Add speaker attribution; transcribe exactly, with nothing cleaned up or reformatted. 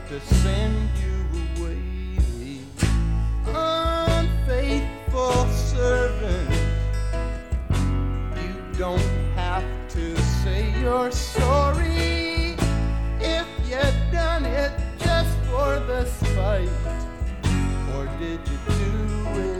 Speaker 1: to send you away. Unfaithful servant, you don't have to say you're sorry if you done it just for the spite, or did you do it